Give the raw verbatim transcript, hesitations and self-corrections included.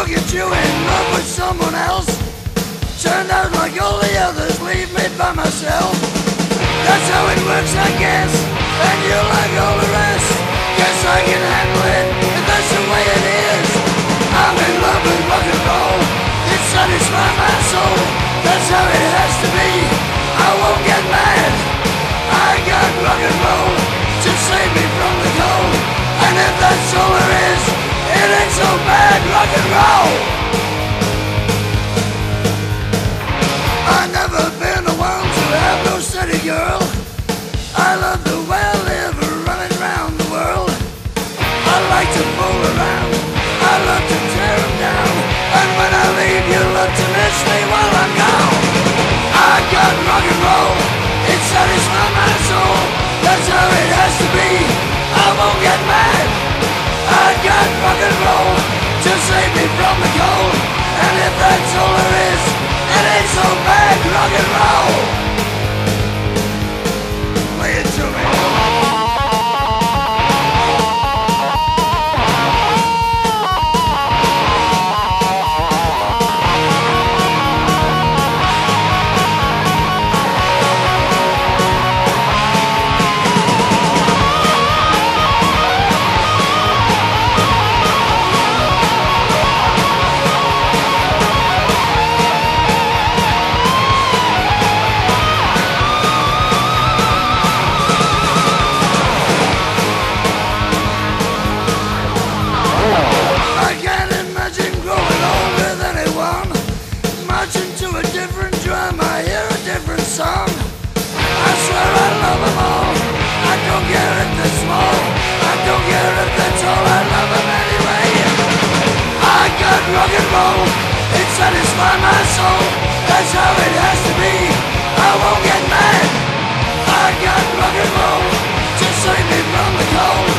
get you in love with someone else. Turned out like all the others, leave me by myself. That's how it works, I guess. And you like all the rest. Guess I can handle it, if that's the way it is. I'm in love with rock and roll. It satisfies my soul. That's how it has to be. I won't get mad. I got rock and roll to save me from the cold. And if that's all there is, it ain't so bad, rock and roll. I've never been the one to have no steady girl. I love the way I live, running round the world. I like to fool around, I love to tear them down. And when I leave, you love to miss me while I'm gone. I got rock and roll, it satisfies my soul. That's how it has to be, I won't get mad. I got rock and roll to save me from the cold. And if that's all there is, it ain't so bad, rock and roll. Play it to me. Song. I swear I love them all. I don't care if they're small, I don't care if they're tall, I love them anyway. I got rock and roll, it satisfies my soul. That's how it has to be, I won't get mad. I got rock and roll to save me from the cold.